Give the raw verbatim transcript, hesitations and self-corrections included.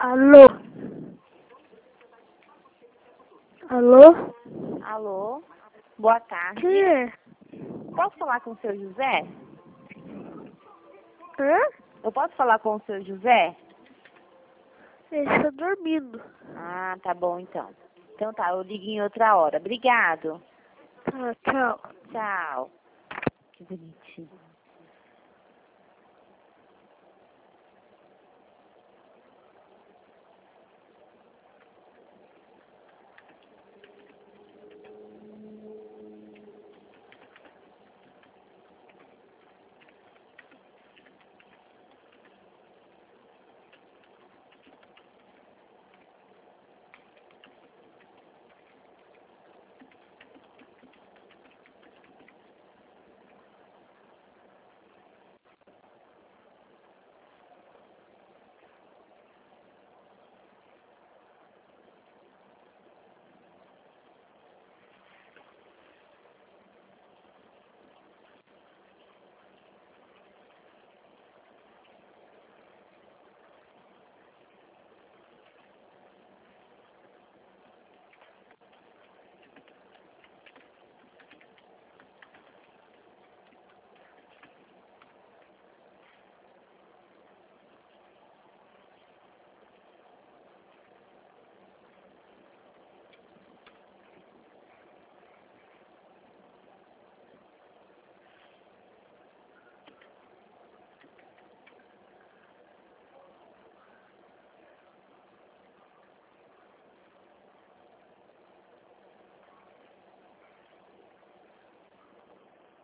Alô? Alô? Alô? Boa tarde. Quem é? Posso falar com o seu José? Hã? Eu posso falar com o seu José? Ele está dormindo. Ah, tá bom então. Então tá, eu ligo em outra hora. Obrigado. Tá, tchau. Tchau. Que bonitinho.